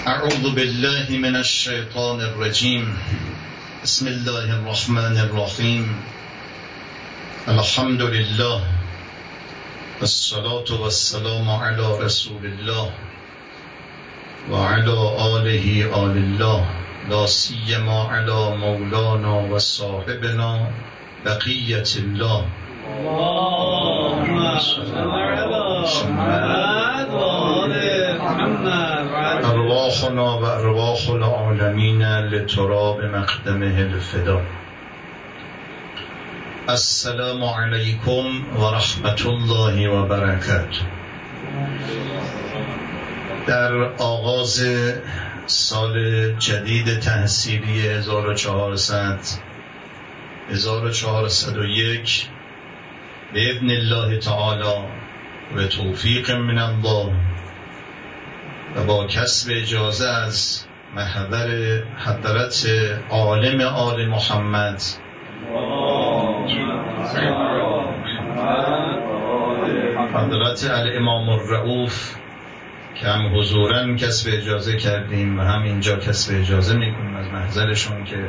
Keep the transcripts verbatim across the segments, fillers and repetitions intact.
اعوذ بالله من الشیطان الرجیم. بسم الله الرحمن الرحیم. الحمد لله والصلاة والسلام علی رسول الله و علی آله آل الله، لا سیما علی مولانا و صاحبنا بقیت الله. اللهم صل علی محمد و آل محمد. ارواحنا و ارواح العالمین لتراب مقدمه الفدا. السلام علیکم و رحمت الله و برکاته. در آغاز سال جدید تحصیلی هزار و چهارصد هزار و چهارصد و یک باذن الله تعالی و توفیق من الله و با کسب اجازه از محضر حضرت عالم آل محمد حضرت الامام الرؤوف که هم حضوراً کسب اجازه کردیم و هم اینجا کسب اجازه میکنیم از محضرشون که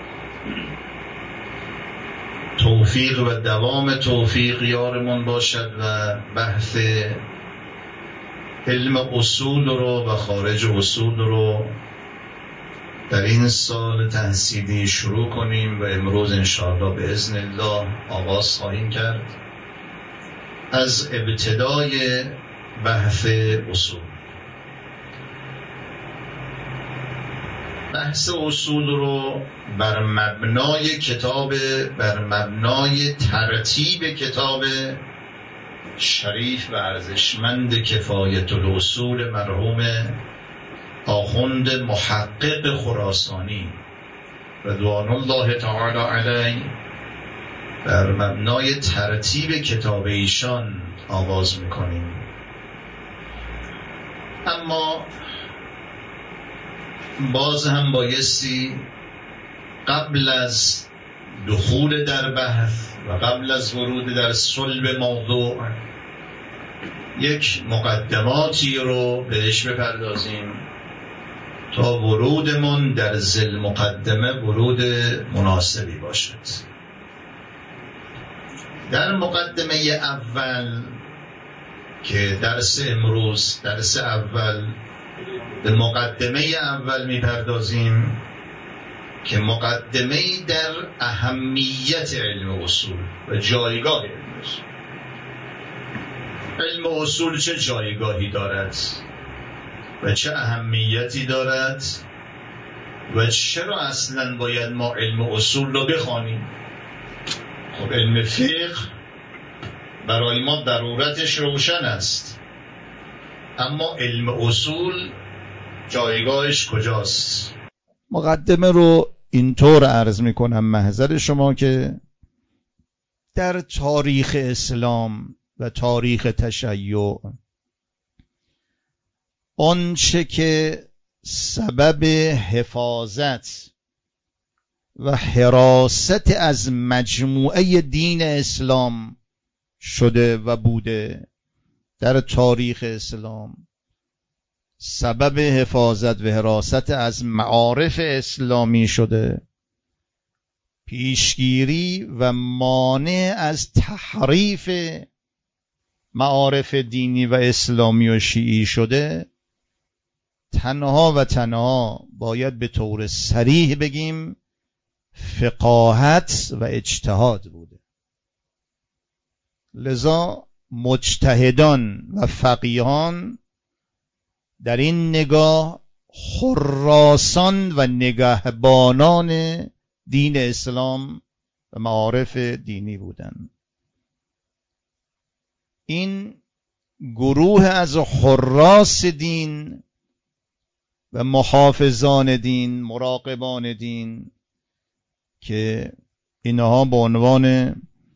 توفیق و دوام توفیق یارمون باشد و بحث علم اصول رو و خارج اصول رو در این سال تحصیلی شروع کنیم و امروز انشاءالله به اذن الله آغاز خواهیم کرد از ابتدای بحث اصول. بحث اصول رو بر مبنای کتاب بر مبنای ترتیب کتاب شریف و ارزشمند کفایت الاصول مرحوم آخوند محقق خراسانی رضوان الله تعالی علیه بر مبنای ترتیب کتاب ایشان آغاز میکنیم. اما باز هم بایستی قبل از دخول در بحث و قبل از ورود در صلب موضوع یک مقدماتی رو بهش بپردازیم تا ورودمون در ذیل مقدمه ورود مناسبی باشد. در مقدمه اول که درس امروز درس اول به مقدمه اول میپردازیم که مقدمه در اهمیت علم اصول و جایگاه علم اصول. علم اصول چه جایگاهی دارد و چه اهمیتی دارد و چرا اصلا باید ما علم اصول رو بخوانیم؟ خب علم فقه برای ما ضرورتش روشن است، اما علم اصول جایگاهش کجاست؟ مقدمه رو اینطور عرض میکنم محضر شما که در تاریخ اسلام و تاریخ تشیع آنچه که سبب حفاظت و حراست از مجموعه دین اسلام شده و بوده در تاریخ اسلام، سبب حفاظت و حراست از معارف اسلامی شده، پیشگیری و مانع از تحریف معارف دینی و اسلامی و شیعی شده، تنها و تنها باید به طور صریح بگیم فقاهت و اجتهاد بوده. لذا مجتهدان و فقیهان در این نگاه حراسان و نگهبانان دین اسلام و معارف دینی بودند. این گروه از حراس دین و محافظان دین، مراقبان دین، که اینها به عنوان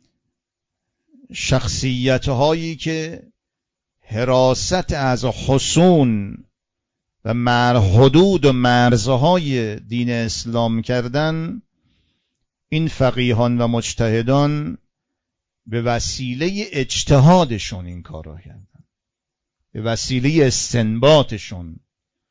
شخصیت هایی که حراست از حصون و مر حدود و مرزهای دین اسلام کردن، این فقیهان و مجتهدان به وسیله اجتهادشون این کار را کردن، به وسیله استنباطشون،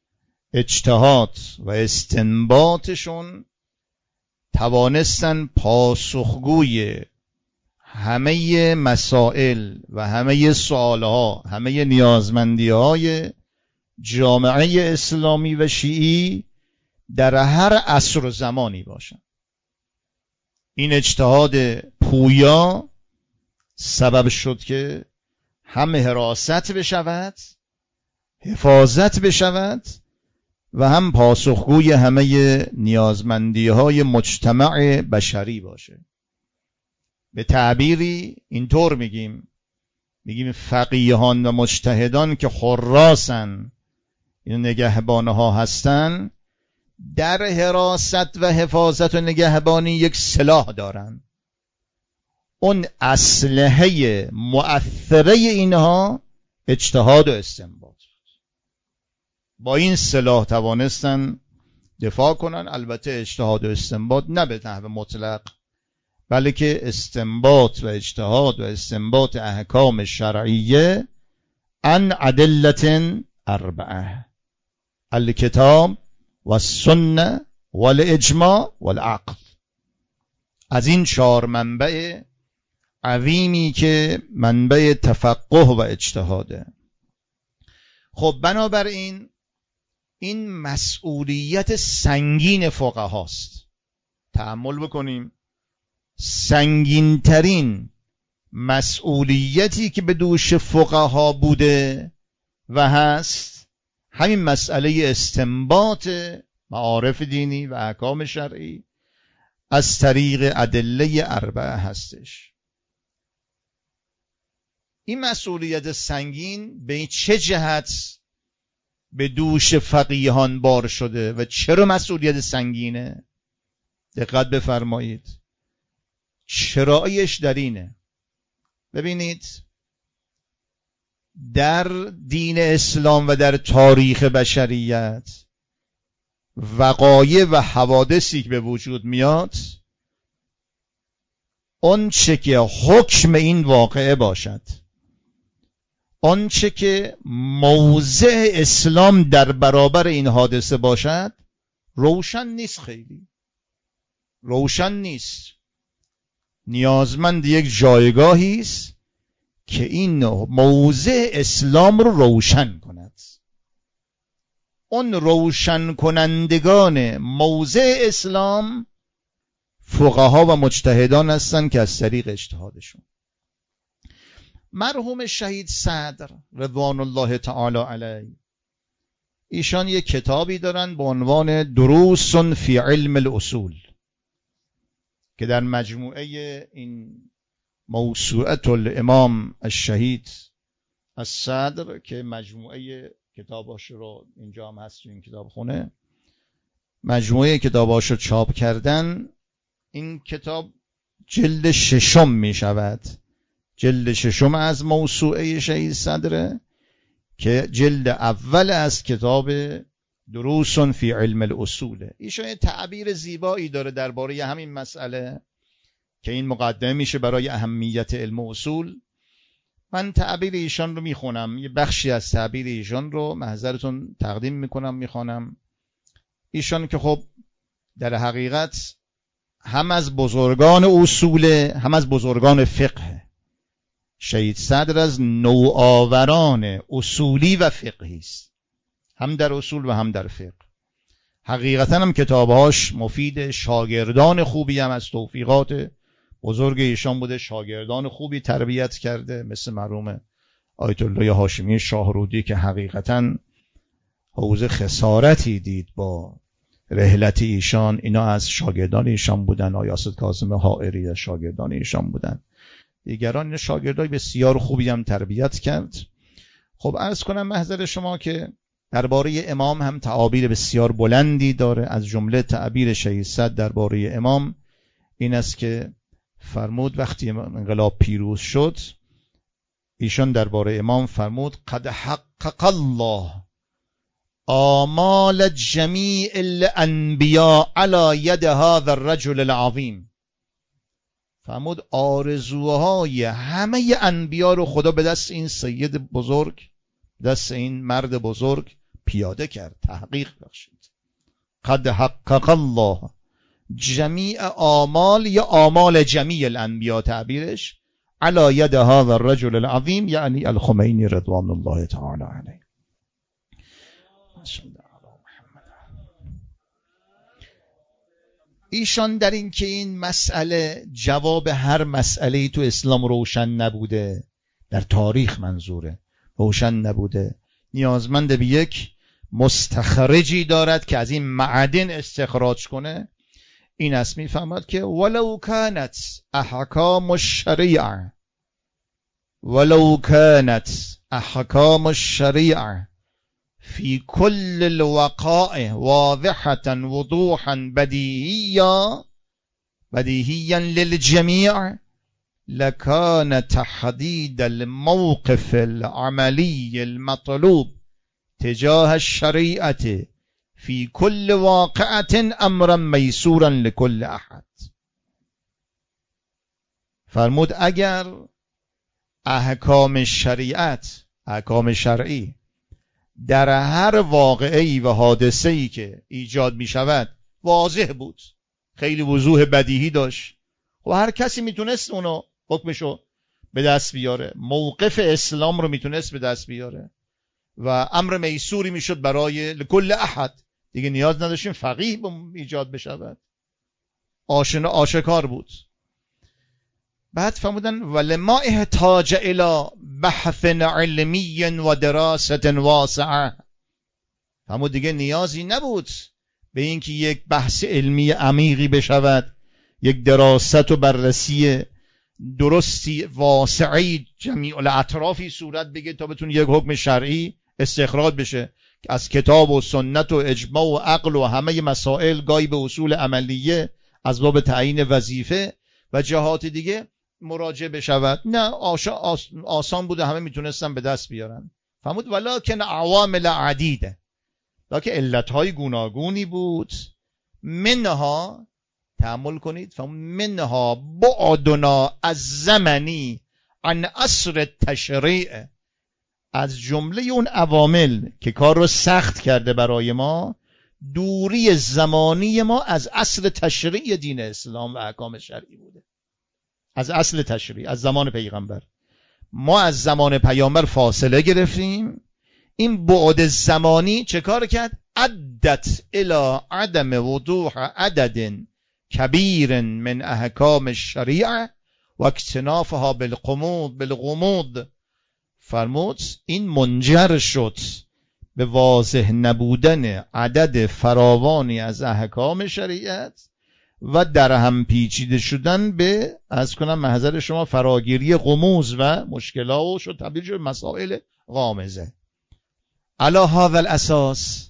اجتهاد و استنباطشون توانستن پاسخگوی همه مسائل و همه سوالها، همه نیازمندیهای جامعه اسلامی و شیعی در هر عصر و زمانی باشن. این اجتهاد پویا سبب شد که هم حراست بشود، حفاظت بشود و هم پاسخگوی همه نیازمندیهای مجتمع بشری باشه. به تعبیری اینطور میگیم میگیم فقیهان و مجتهدان که حراسن، این نگهبانه ها هستن، در حراست و حفاظت و نگهبانی یک سلاح دارن. اون اسلحه مؤثره اینها اجتهاد و استنباط. با این سلاح توانستن دفاع کنن. البته اجتهاد و استنباط نه به نحو مطلق، بلکه استنباط و اجتهاد و استنباط احکام شرعیه عن ادله اربعه: الکتاب و السنه و الاجماع و العقل. از این چهار منبع عظیمی که منبع تفقه و اجتهاده. خب بنابراین این مسئولیت سنگین فقهاست. تأمل بکنیم، سنگین ترین مسئولیتی که به دوش فقها بوده و هست همین مسئله استنباط معارف دینی و احکام شرعی از طریق ادله اربعه هستش. این مسئولیت سنگین به چه جهت به دوش فقیهان بار شده و چرا مسئولیت سنگینه؟ دقت بفرمایید. چرایش در اینه، ببینید در دین اسلام و در تاریخ بشریت وقایع و حوادثی که به وجود میاد، اون چه که حکم این واقعه باشد، اون چه که موضع اسلام در برابر این حادثه باشد، روشن نیست، خیلی روشن نیست. نیازمند یک جایگاهی است که این موضع اسلام رو روشن کند. اون روشن کنندگان موضع اسلام فقها و مجتهدان هستند که از طریق اجتهادشون. مرحوم شهید صدر رضوان الله تعالی علیه، ایشان یک کتابی دارن به عنوان دروس فی علم الاصول که در مجموعه این موسوعه الامام الشهید الصدر که مجموعه کتاباش رو اینجا هم هست، این کتاب خونه مجموعه کتاباش رو چاپ کردن. این کتاب جلد ششم می شود، جلد ششم از موسوعه شهید صدره که جلد اول از کتاب دروس فی علم الاصول. ایشون یه تعبیر زیبایی داره درباره همین مسئله که این مقدمه میشه برای اهمیت علم اصول. من تعبیر ایشان رو میخونم، یه بخشی از تعبیر ایشان رو محضرتون تقدیم میکنم، میخونم. ایشان که خب در حقیقت هم از بزرگان اصول هم از بزرگان فقه، شهید صدر از نوآوران اصولی و فقهی است، هم در اصول و هم در فقه. حقیقتا هم کتابهاش مفید، شاگردان خوبی هم از توفیقات بزرگ ایشان بوده، شاگردان خوبی تربیت کرده، مثل مرحوم آیت الله هاشمی شاهرودی که حقیقتا حوزه خسارتی دید با رحلت ایشان. اینا از شاگردان ایشان بودن. آیاست کاظم حائری از شاگردان ایشان بودن. دیگران شاگردای بسیار خوبی هم تربیت کرد. خب عرض کنم محضر شما که درباره امام هم تعابیر بسیار بلندی داره. از جمله تعبیر شهید صدر درباره امام این است که فرمود وقتی انقلاب پیروز شد، ایشان درباره امام فرمود قد حقق الله آمال جمیع الانبیاء علی ید هذا الرجل العظیم. فرمود آرزوهای همه انبیا رو خدا به دست این سید بزرگ، دست این مرد بزرگ پیاده کرد، تحقیق بخشید. قد حقق الله جمیع آمال یا آمال جمیع الانبیا تعبیرش علی ید هذا الرجل العظیم یعنی الخمینی رضوان الله تعالی علیه. ایشان در این که این مسئله جواب هر مسئله‌ای تو اسلام روشن نبوده، در تاریخ منظوره روشن نبوده، نیازمند به یک مستخرجی دارد که از این معدن استخراج کنه. این است میفهمد که ولو کانت احکام الشریعه ولو کانت احکام الشریعه فی کل الوقائع واضحة وضوحا بدیهیا بدیهیا للجمیع لکان تحدید الموقف العملی المطلوب تجاه الشریعة فی کل واقعة امرا میسورا لكل احد. فرمود اگر احکام شریعت، احکام شرعی در هر واقعی و حادثه‌ای که ایجاد می شود واضح بود، خیلی وضوح بدیهی داشت، و هر کسی میتونست اونو حکمشو به دست بیاره، موقف اسلام رو میتونست به دست بیاره و امر میسوری میشد برای لکل احد. دیگه نیاز نداشتیم فقیه ایجاد بشود، آشنا آشکار بود. بعد فرمودن ولما احتاج الى بحث علمی و دراسة واسعه. فرمود دیگه نیازی نبود به اینکه یک بحث علمی عمیقی بشود، یک دراست و بررسی درستی واسعی جمیع الاطرافی صورت بگیره تا بتونه یک حکم شرعی استخراج بشه از کتاب و سنت و اجماع و عقل و همه مسائل، گاهی به اصول عملیه از باب تعیین وظیفه و جهات دیگه مراجعه بشود. نه، آسان بوده، همه میتونستن به دست بیارن. فرمود ولکن عوامل عدیده، لکه علتهای گوناگونی بود. منها، تأمل کنید، فرمود منها بعدنا از زمنی عن اصل تشریع، از جمله اون عوامل که کار رو سخت کرده برای ما، دوری زمانی ما از اصل تشریع دین اسلام و احکام شرعی بوده. از اصل تشریع، از زمان پیغمبر ما از زمان پیامبر فاصله گرفتیم. این بعد زمانی چه کار کرد؟ عدت الى عدم وضوح عدد کبیر من احکام الشریعه و اکتنافها بالغموض بالغموض. فرمود این منجر شد به واضح نبودن عدد فراوانی از احکام شریعت و در هم پیچیده شدن به، از کنم محضر شما، فراگیری غموض و مشکلات و شد تبدیل شد مسائل غامضه. علی هذا الاساس،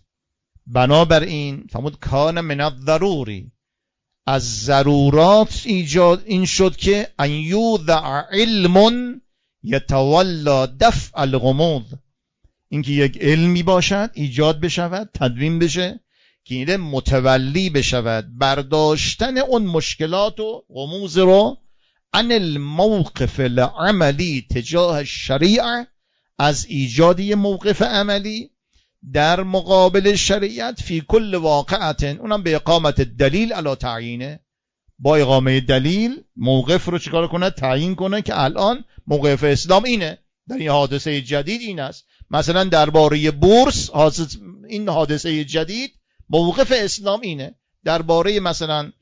بنابراین فرمود کان من الضروری، از ضرورات ایجاد این شد که ان یوضع علم یتولا دفع الغموض، اینکه یک علمی باشد ایجاد بشود، تدوین بشه که این متولی بشود برداشتن اون مشکلات و غموض رو عن الموقف العملی تجاه الشریعه، از ایجادی موقف عملی در مقابل شریعت فی کل واقعت، اونم به اقامت دلیل علی تعیینه، با اقامه دلیل موقف رو چیکار کنه؟ تعیین کنه که الان موقف اسلام اینه، در این حادثه جدید این است. مثلا درباره بورس، این حادثه جدید موقف اسلام اینه. درباره مثلا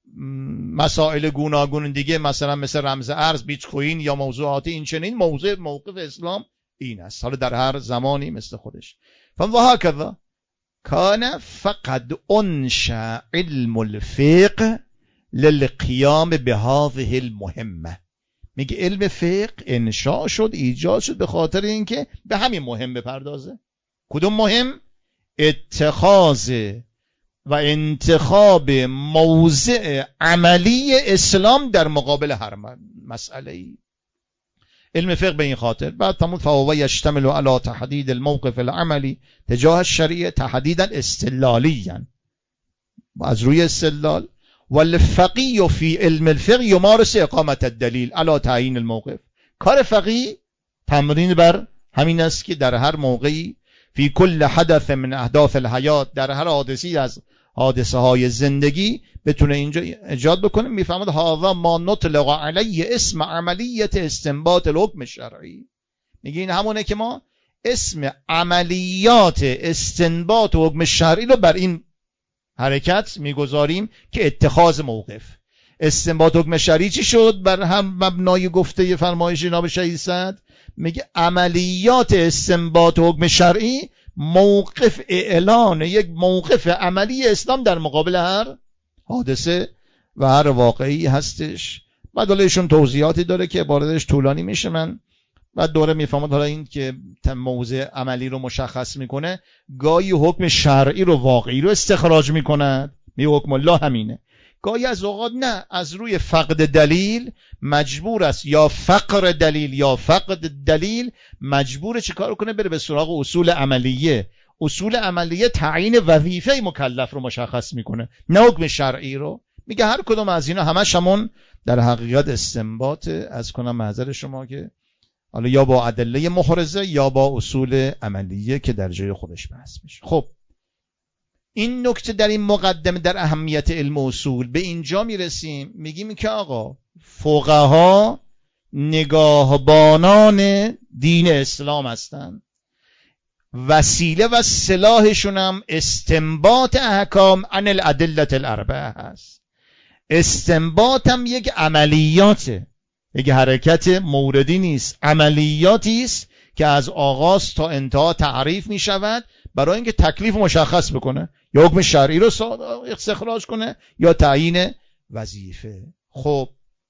مسائل گوناگون دیگه، مثلا مثل رمز ارز، بیت کوین یا موضوعات این چنین، موضوع موقف اسلام این است، حالا در هر زمانی مثل خودش. فهكذا كان فقد انشأ علم الفقه للقیام بهذه المهمه. میگه علم فقه انشاء شد، ایجاد شد به خاطر اینکه به همین مهم بپردازه. کدوم مهم؟ اتخاذ و انتخاب موضع عملی اسلام در مقابل هر مسئله ای. علم فقه به این خاطر. بعد تمود فهو یشتمل علی تحدید الموقف العملی تجاه الشریعه تحدیدا استدلالیا، از روی استدلال. والفقیه فی علم الفقه یمارس اقامت الدلیل علی تعیین الموقف. کار فقیه تمرین بر همین است که در هر موقعی فی کل حدث من احداث الحیات، در هر حادثی از حادثه های زندگی بتونه اینجا ایجاد بکنه. میفهمد هذا ما نطلق علیه اسم عملیت استنباط الحکم الشرعی. میگه این همونه که ما اسم عملیات استنباط حکم شرعی رو بر این حرکت میگذاریم که اتخاذ موقف. استنباط حکم شرعی چی شد بر هم مبنای گفته فرمایش جناب شهید سعد؟ میگه عملیات استنباط حکم شرعی موقف اعلان یک موقف عملی اسلام در مقابل هر حادثه و هر واقعی هستش. بعد حالا ایشون توضیحاتی داره که عبارتش طولانی میشه، من بعد دوره میفهمد حالا این که موضع عملی رو مشخص میکنه گاهی حکم شرعی رو واقعی رو استخراج میکند، می حکم الله همینه. گاهی از اوقات نه، از روی فقد دلیل مجبور است یا فقر دلیل یا فقد دلیل مجبور چه کار کنه؟ بره به سراغ اصول عملیه. اصول عملیه تعیین وظیفه مکلف رو مشخص میکنه، نه حکم شرعی رو. میگه هر کدوم از اینا همش همون در حقیقت استنباط، از کنم معذر شما که حالا یا با ادله محرزه یا با اصول عملیه که در جای خودش بحث میشه. خب این نکته در این مقدمه در اهمیت علم و اصول به اینجا میرسیم، میگیم که آقا فقها نگاهبانان دین اسلام هستند، وسیله و سلاحشون هم استنباط احکام عن الادله الاربعه هست. استنباط هم یک عملیاته، یک حرکت موردی نیست، عملیاتی است که از آغاز تا انتها تعریف می شود برای اینکه تکلیف مشخص بکنه، یا حکم شرعی رو استخراج کنه یا تعیین وظیفه. خب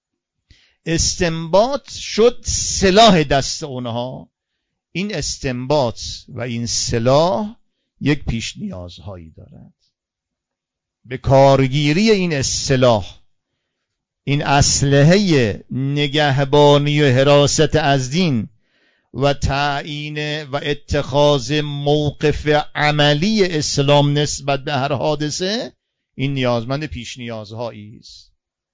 استنباط شد سلاح دست اونها. این استنباط و این سلاح یک پیش نیازهایی دارد. به کارگیری این سلاح، این اسلحه نگهبانی و حراست از دین و تعیین و اتخاذ موقف عملی اسلام نسبت به هر حادثه، این نیازمند پیش نیازهایی است.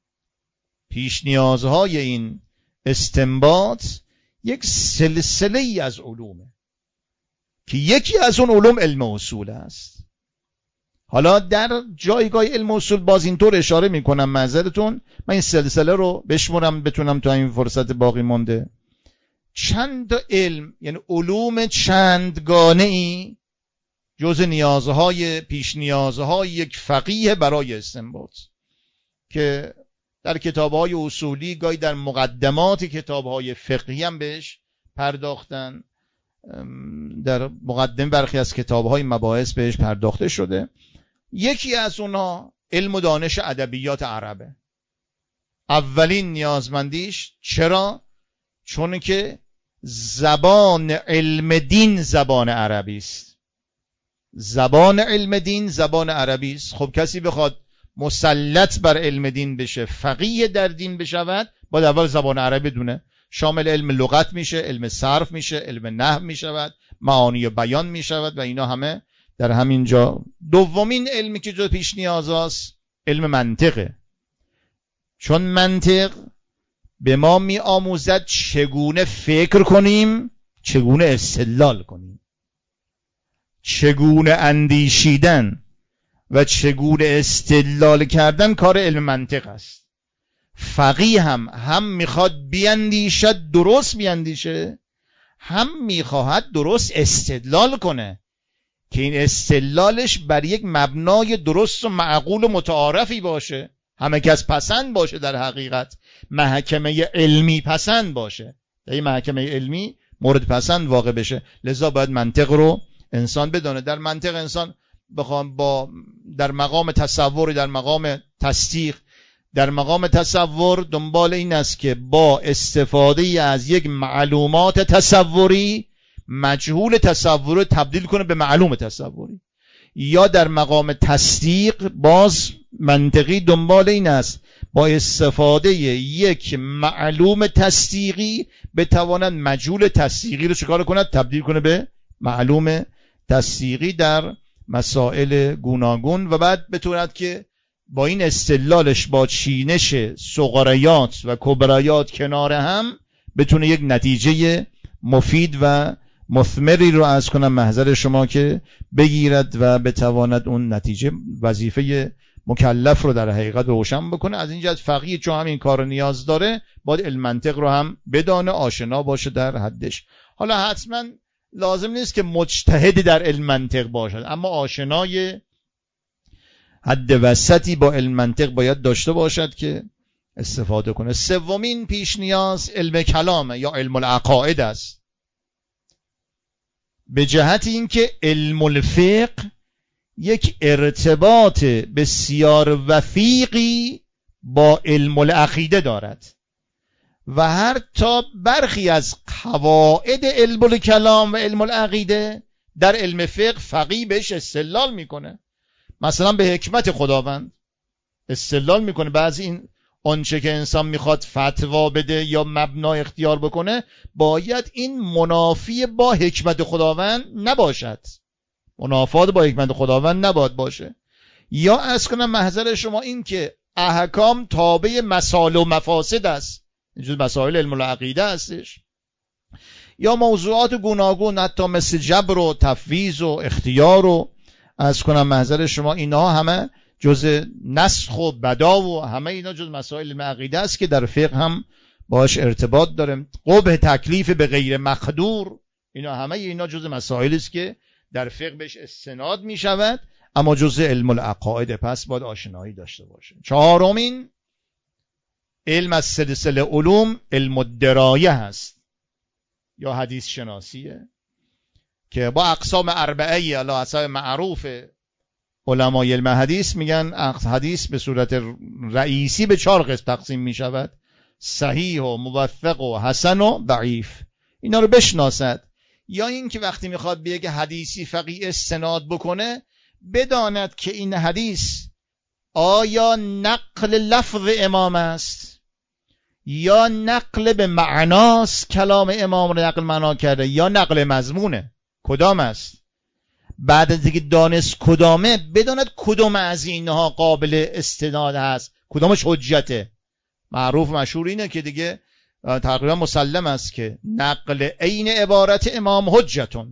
پیش نیازهای این استنباط یک سلسله ای از علومه که یکی از اون علوم علم اصول است. حالا در جایگاه علم اصول باز اینطور اشاره میکنم، معذرتون من این سلسله رو بشمرم بتونم تا این فرصت باقی مونده. چند علم، یعنی علوم چندگانه ای جز نیازهای پیش نیازهای یک فقیه برای استنباط که در کتابهای اصولی گاهی در مقدمات کتابهای فقهی هم بهش پرداختن، در مقدمه برخی از کتابهای مباحث بهش پرداخته شده. یکی از اونها علم و دانش ادبیات عربه. اولین نیازمندیش چرا؟ چون که زبان علم دین زبان عربی است. زبان علم دین زبان عربی است. خب کسی بخواد مسلط بر علم دین بشه، فقیه در دین بشود، باید اول زبان عربی بدونه. شامل علم لغت میشه، علم صرف میشه، علم نحو میشود، معانی و بیان میشود و اینا همه در همین جا. دومین علمی که جز پیش نیاز است علم منطقه، چون منطق به ما می آموزد چگونه فکر کنیم، چگونه استدلال کنیم، چگونه اندیشیدن و چگونه استدلال کردن کار علم منطق است. فقیه هم هم میخواد بیاندیشد، درست بیاندیشه، هم میخواهد درست استدلال کنه که این استدلالش بر یک مبنای درست و معقول و متعارفی باشه، همه کس پسند باشه، در حقیقت محکمه علمی پسند باشه، در این محکمه علمی مورد پسند واقع بشه. لذا باید منطق رو انسان بدونه. در منطق انسان بخوام با در مقام تصور، در مقام تصدیق، در مقام تصور دنبال این است که با استفاده از یک معلومات تصوری مجهول تصوری تبدیل کنه به معلوم تصوری، یا در مقام تصدیق باز منطقی دنبال این است با استفاده یک معلوم تصدیقی بتواند مجهول تصدیقی رو چکار کند؟ تبدیل کنه به معلوم تصدیقی در مسائل گوناگون، و بعد بتواند که با این استدلالش با چینش صغریات و کبریات کنار هم بتونه یک نتیجه مفید و مثمری رو عرض کنم محضر شما که بگیرد و بتواند اون نتیجه وظیفه مکلف رو در حقیقت روشن بکنه. از این جهت فقیه چون همین کار نیاز داره باید علم منطق رو هم بدانه، آشنا باشه در حدش. حالا حتما لازم نیست که مجتهد در علم منطق باشد، اما آشنای حد وسطی با علم منطق باید داشته باشد که استفاده کنه. سومین پیش نیاز علم کلامه یا علم العقاید است، به جهت اینکه علم الفقه یک ارتباط بسیار وثیقی با علم العقیده دارد و هر تا برخی از قواعد علم الکلام و علم العقیده در علم فقه فقیه بهش استدلال میکنه. مثلا به حکمت خداوند استدلال میکنه. بعضی این آنچه که انسان میخواد فتوا بده یا مبنا اختیار بکنه باید این منافی با حکمت خداوند نباشد، منافات با حکمت خداوند نباید باشه. یا از کنم محضر شما این که احکام تابع مصالح و مفاسد است، اینجور مسائل علم العقیده هستش. یا موضوعات گوناگون حتی مثل جبر و تفویض و اختیار و از کنم محضر شما اینها همه جز نسخ و بدا و همه اینا جز مسائل علم عقیده است که در فقه هم باش ارتباط داره. قبح تکلیف به غیر مقدور، اینا همه اینا جز مسائلی است که در فقه بهش استناد می شود اما جز علم العقاید، پس باید آشنایی داشته باشه. چهارمین علم از سلسله علوم علم الدرایه هست یا حدیث شناسیه که با اقسام اربعه علی حسب معروف علمای علم حدیث میگن حدیث به صورت رئیسی به چهار قسم تقسیم می شود: صحیح و موثق و حسن و ضعیف. اینا رو بشناسد. یا این که وقتی میخواد بگه حدیثی فقیه استناد بکنه بداند که این حدیث آیا نقل لفظ امام است یا نقل به معناست، کلام امام رو نقل معنا کرده، یا نقل مضمونه، کدام است. بعد از اینکه دانست کدامه بداند کدام از اینها قابل استناد هست، کدامش حجته. معروف مشهور اینه که دیگه تقریبا مسلم است که نقل عین عبارت امام حجتون،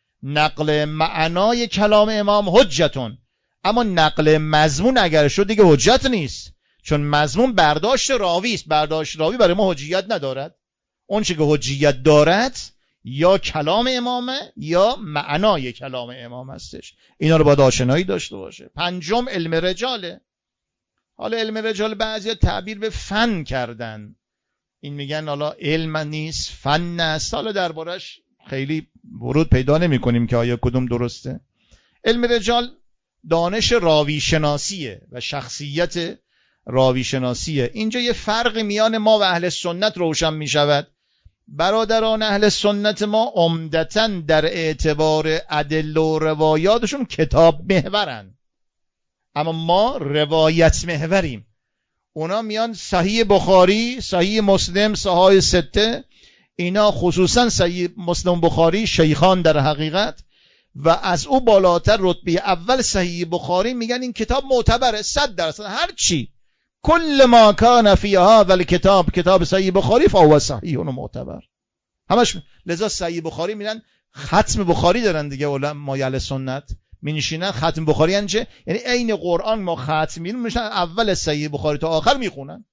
نقل معنای کلام امام حجتون، اما نقل مضمون اگر شد دیگه حجت نیست، چون مضمون برداشت راوی است. برداشت راوی برای ما حجیت ندارد. اون چه که حجیت دارد یا کلام امامه یا معنای کلام امام هستش. اینا رو باید آشنایی داشته باشه. پنجم علم رجاله. حالا علم رجال بعضیا تعبیر به فن کردن، این میگن حالا علم نیست فن است. حالا دربارش خیلی ورود پیدا نمی کنیم که آیا کدوم درسته. علم رجال دانش راوی شناسیه و شخصیت راوی شناسیه. اینجا یه فرق میان ما و اهل سنت روشن می شود. برادران اهل سنت ما عمدتاً در اعتبار ادله و روایاتشون کتاب محورن، اما ما روایت محوریم. اونا میان صحیح بخاری، صحیح مسلم، صحاح سته، اینا خصوصا صحیح مسلم بخاری شیخان در حقیقت، و از او بالاتر رتبه اول صحیح بخاری میگن این کتاب معتبره صد درصد. هر چی کل ما کان فی هذا الکتاب کتاب صحیح بخاری فهو صحیح و معتبر. همش لذا صحیح بخاری میرن ختم بخاری دارن دیگه. علمای اهل سنت مینشینن ختم بخاری یعنی چه؟ یعنی عین قرآن ما ختم میشن اول صحیح بخاری تا آخر میخونن،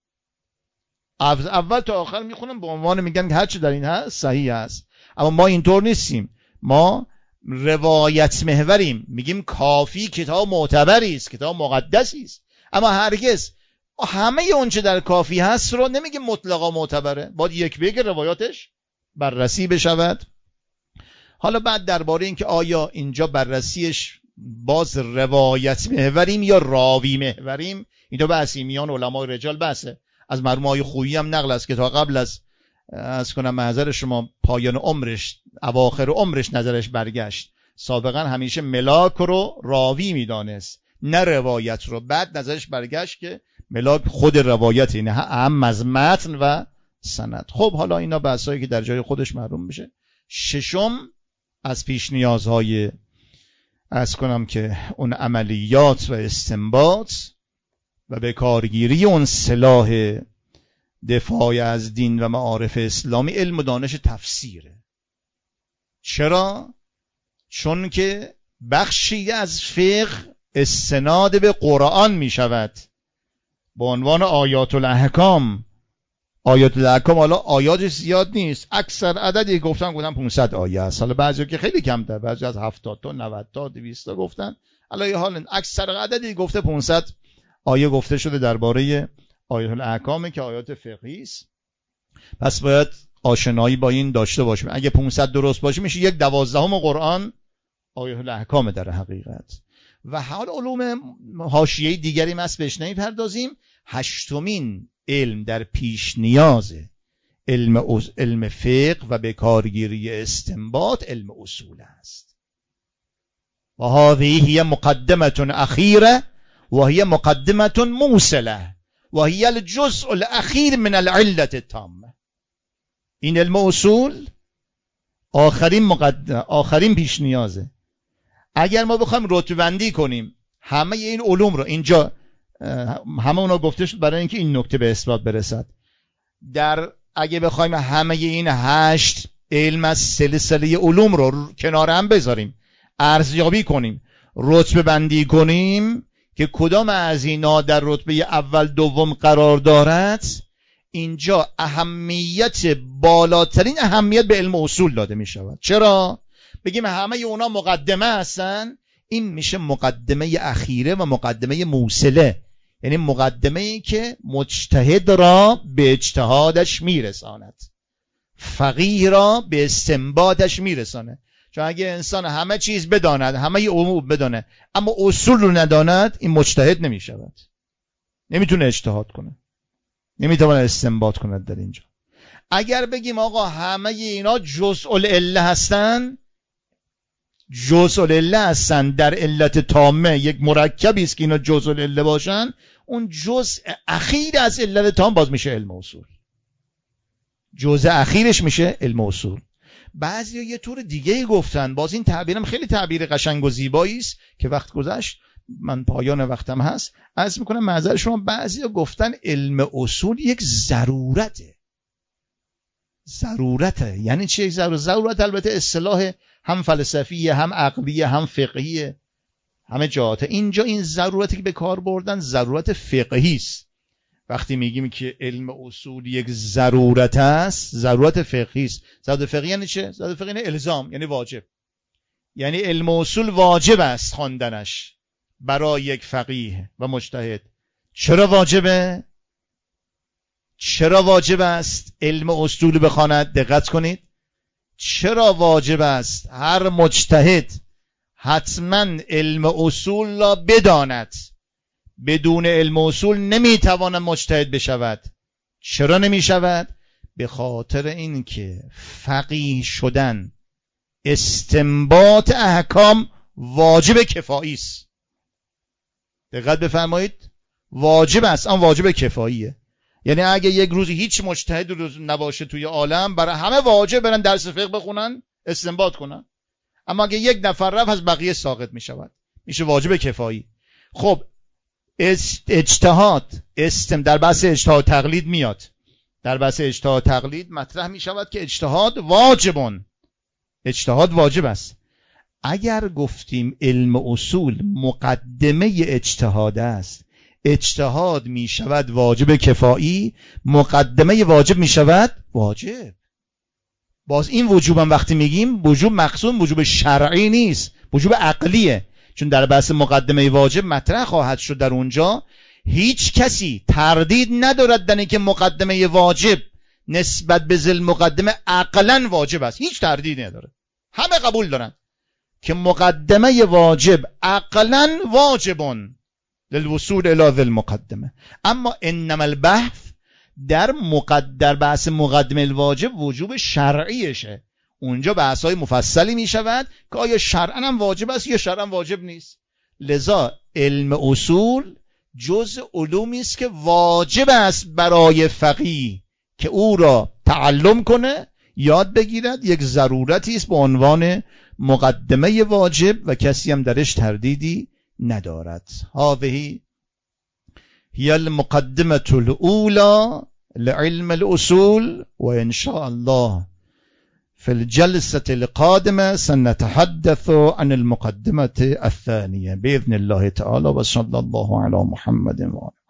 اول تا آخر میخونن، به عنوان میگن که هر چی در این هست صحیح است. اما ما اینطور نیستیم، ما روایت محوریم، میگیم کافی کتاب معتبری است، کتاب مقدسی است، اما هرگز همه اون چه در کافی هست رو نمیگیم مطلقا معتبره، باید یک به یک روایاتش بررسی بشود. حالا بعد درباره این که آیا اینجا بررسیش باز روایت محوریم یا راوی محوریم، اینا بحثی میان علمای رجال بحثه. از مرحوم خویی هم نقل است که تا قبل از از کنم محضر شما پایان عمرش، اواخر عمرش نظرش برگشت. سابقا همیشه ملاک رو راوی میدانست نه روایت رو، بعد نظرش برگشت که ملاک خود روایت اینه، هم از متن و سند. خب حالا اینا بحثایی که در جای خودش معلوم میشه. ششم از پیش نیازهای از کنم که اون عملیات و استنباط و به کارگیری اون سلاح دفاع از دین و معارف اسلامی علم و دانش تفسیره. چرا؟ چون که بخشی از فقه استناد به قرآن می شود به عنوان آیات الاحکام. آیات الاحکام حالا آیاتش زیاد نیست، اکثر عددی گفتن گفتن پانصد آیه است، حالا بعضی که خیلی کمتر، بعضی از هفتاد تا نود تا دویست تا گفتن، حالا حال اکثر عددی گفته پانصد آیه گفته شده درباره آیات الاحکام که آیات فقهی است. پس باید آشنایی با این داشته باشیم. اگه پانصد درست باشه میشه یک دوازدهم قرآن آیات الاحکام در حقیقت. و حال علوم حاشیه‌ای دیگری مس بهش نمی‌پردازیم. هشتمین علم در پیش نیاز علم علم فقه و به کارگیری استنباط علم اصول است. و هذه هي مقدمه اخیره و هي مقدمه موصله و هي الجزء الاخیر من العله التامه. این علم اصول آخرین مقدمه، آخرین پیش نیازه. اگر ما بخوایم رتبه بندی کنیم همه این علوم رو، اینجا همه اونا گفته شد برای اینکه این نکته به اثبات برسد. در اگه بخوایم همه این هشت علم از سلسله علوم رو کنار هم بذاریم، ارزیابی کنیم، رتبه بندی کنیم که کدام از اینا در رتبه اول دوم قرار دارد، اینجا اهمیت بالاترین اهمیت به علم اصول داده می شود. چرا؟ بگیم همه اونا مقدمه هستن، این میشه مقدمه اخیره و مقدمه موصله، یعنی مقدمه ای که مجتهد را به اجتهادش میرساند، فقیه را به استنباطش میرسانه. چون اگه انسان همه چیز بداند، همه امور بداند اما اصول رو نداند، این مجتهد نمیشود، نمیتونه اجتهاد کنه، نمیتونه استنباط کنه در اینجا. اگر بگیم آقا همه اینا جزء العله هستن، جزء العله هستن در علت تامه، یک مرکبی است که اینا جزء العله باشن، اون جزء اخیر از علت تام باز میشه علم اصول، جزء اخیرش میشه علم اصول. بعضیا یه طور دیگه گفتن، باز این تعبیرم خیلی تعبیر قشنگ و زیبایی است که وقت گذشت، من پایان وقتم هست، عرض میکنم معذرت شما، بعضیا گفتن علم اصول یک ضرورته. ضرورته یعنی چه؟ ضرورت ضرورت البته اصطلاح هم فلسفیه، هم عقلیه، هم فقهیه، همه جهاته. اینجا این ضرورتی که به کار بردن ضرورت فقهی است. وقتی میگیم که علم اصول یک ضرورت است، ضرورت فقهی است. ضرورت فقهی یعنی چه؟ ضرورت فقهی یعنی الزام، یعنی واجب، یعنی علم اصول واجب است خواندنش برای یک فقیه و مجتهد. چرا واجبه؟ چرا واجب است علم اصول بخواند؟ دقت کنید، چرا واجب است هر مجتهد حتما علم اصول را بداند؟ بدون علم اصول نمیتواند مجتهد بشود. چرا نمیشود؟ به خاطر اینکه فقیه شدن، استنباط احکام واجب کفایی است. دقت بفرمایید، واجب است، اما واجب کفاییه. یعنی اگه یک روزی هیچ مجتهد روز نباشه توی عالم، برای همه واجب برن درس فقه بخونن، استنباط کنن. اما اگه یک نفر رفت، از بقیه ساقط می شود، میشه واجب کفایی. خب اجتهاد استم در بحث اجتهاد تقلید میاد، در بحث اجتهاد تقلید مطرح می شود که اجتهاد واجبون، اجتهاد واجب است. اگر گفتیم علم اصول مقدمه اجتهاد است، اجتهاد می شود واجب کفایی، مقدمه واجب می شود واجب. باز این وجوبم وقتی میگیم وجوب مقصود وجوب شرعی نیست، وجوب عقلیه. چون در بحث مقدمه واجب مطرح خواهد شد در اونجا هیچ کسی تردید ندارد در اینکه مقدمه واجب نسبت به ذل مقدمه عقلاً واجب است، هیچ تردید نداره، همه قبول دارن که مقدمه واجب عقلاً واجبون للوصول الى ذل مقدمه. اما انما البحث در مقدر بحث مقدمه الواجب وجوب شرعیشه، اونجا بحث‌های مفصلی می شود که آیا شرعاً هم واجب است یا شرعاً واجب نیست. لذا علم اصول جزء علومی است که واجب است برای فقیه که او را تعلم کنه، یاد بگیرد، یک ضرورتی است به عنوان مقدمه واجب و کسی هم درش تردیدی ندارد. هذه هي المقدمة الأولى لعلم الأصول، وإن شاء الله في الجلسة القادمة سنتحدث عن المقدمة الثانية بإذن الله تعالى، وصلى الله على محمد وآله.